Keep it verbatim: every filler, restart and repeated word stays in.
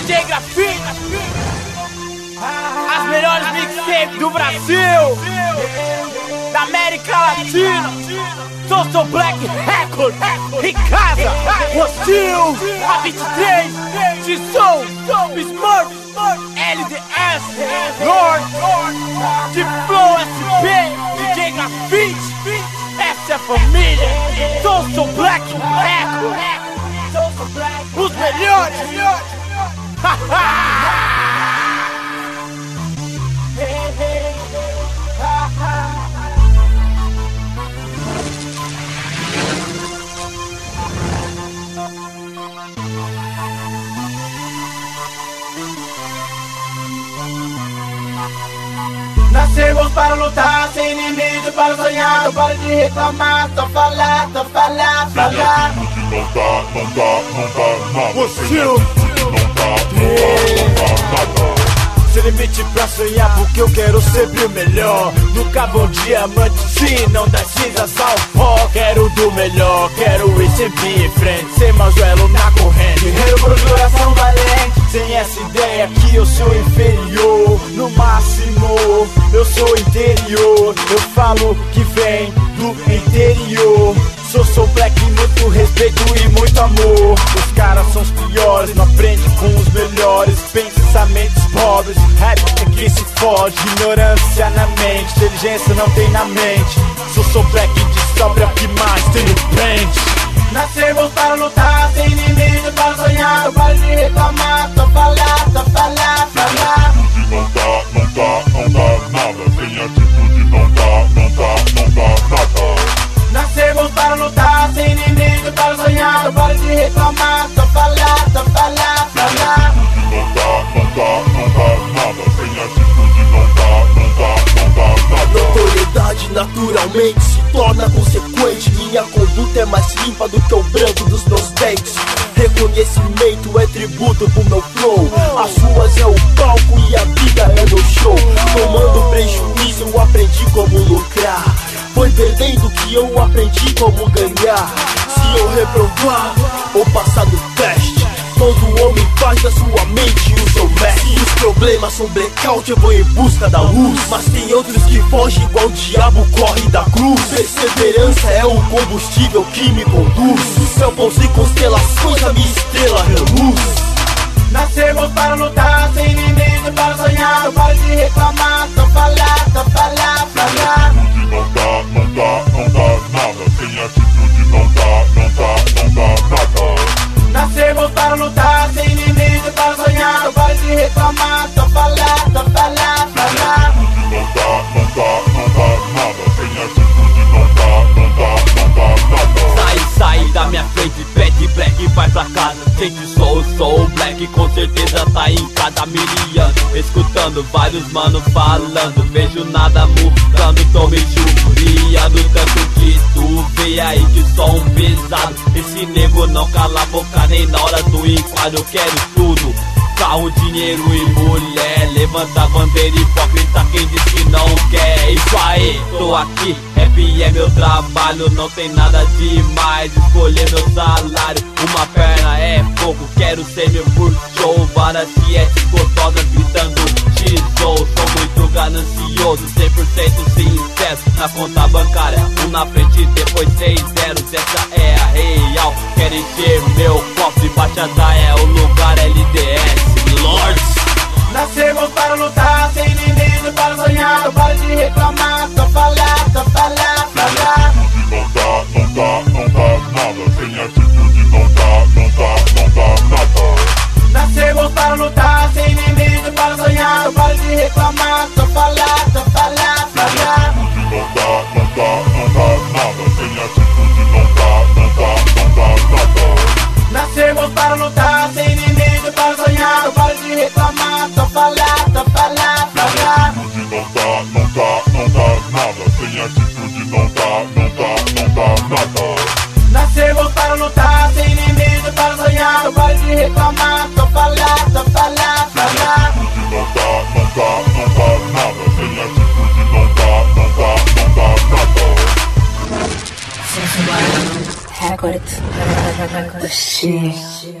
D J Grafite, as melhores mixtapes do Brasil, da América Latina. Soulsoul Black Record, em casa, Hostil, A vinte e três, G-Soul, Smurf, L D S, Lord, D-Flow S P, D J Grafite. Essa é a família, Soulsoul Black Record, os melhores. Nascemos para lutar, sem inimigo, para sonhar. Não para de reclamar, só falar, só falar, falar. Não dá, não dá, não dá nada. Hostil, Não dá, não dá, não dá nada. sem limite pra sonhar, porque eu quero sempre o melhor. Nunca bom diamante, se não dá cinza, sal pó. Quero do melhor, quero ir sempre em frente, sem mais duelo na corrente. Guerreiro por coração valente, sem essa ideia que eu sou inferior. No máximo, eu sou interior. Eu falo que vem do interior. Soulsoul Black, muito respeito e muito amor. Os caras são os piores, não aprende com os melhores. Pensamentos pobres, rap é que se foge. Ignorância na mente, inteligência não tem na mente. Soulsoul Black descobre o que mais tem no pente. Nascemos para lutar, sem inimigo, para sonhar. Não para de reclamar, só falar, só falar, falar. Não dá, não dá, não dá nada. Sem atitude não dá, não dá, não dá nada. Nascemos para lutar, sem inimigo, para sonhar. Não para de reclamar, só falar, só falar, falar. Não dá, não dá, não dá nada. Sem atitude não dá, não dá, não dá nada. Notoriedade naturalmente se torna consequente. Minha conduta é mais limpa do que o branco dos meus dentes. Reconhecimento é tributo pro meu flow. As ruas é o palco e a vida é meu show. Tomando prejuízo eu aprendi como lucrar. Foi perdendo que eu aprendi como ganhar. Se eu reprovar ou passar do teste, todo homem faz da sua mente o seu mestre. Se os problemas são blackout, eu vou em busca da luz. Mas tem outros que fogem igual o diabo corre da cruz. Perseverança é o combustível que me conduz. O céu pousei constelações, a minha estrela reluz. Nascemos para lutar, sem inimigo, para sonhar. Não para de reclamar, só falar, só falar, falar. Não dá, não dá, não dá nada. Sem atitude não dá, não dá, não dá nada. Nascemos para lutar, sem inimigo, para sonhar. Não para de reclamar, só falar, só falar, falar. Não dá, não dá, não dá nada. Sem atitude não dá, não dá, não dá nada. Sai, sai da minha frente, pede black, vai pra casa. Sente soul, soul black, com certeza tá em cada miliano. Escutando vários mano falando, vejo nada mudando, tô me judiando. Tanto que tu vê aí que som pesado. Esse nego não cala a boca nem na hora do enquadro. Eu quero tudo, carro, dinheiro e mulher. Levanta a bandeira hipócrita, quem diz que não quer. Isso aí, tô aqui, rap é meu trabalho. Não tem nada demais, escolher meu salário. Uma perna é pouco, quero ser meu por show. Várias tietes gostosas gritando X-O. Sou muito ganancioso, cem por cento sincero. Na conta bancária, um na frente, depois seis zeros. Essa é a real, quero encher meu cofre. Baixada é o lugar, L D S, Lords. Nascemos para lutar, sem inimigo, para sonhar. Não para de reclamar, só falar, só falar, falar. Não dá, não dá, não dá nada. Sem atitude não dá, não dá, não dá nada. Nascemos para lutar, sem inimigo, para sonhar. Não para de reclamar, só falar, só falar, falar. Não dá, não dá, não dá nada. Sem atitude não dá, não dá, não dá nada. Nascemos para lutar, sem inimigo, para sonhar. Não para de reclamar, só falar, só falar, falar. Não dá, não dá, não dá nada. Sem atitude não dá, não dá, não dá nada. Nascemos para lutar, sem inimigo, para sonhar. Não para de reclamar, só falar, só falar, falar. Não dá, não dá, não dá nada. Sem atitude não dá, não dá, não dá nada. Record. Record.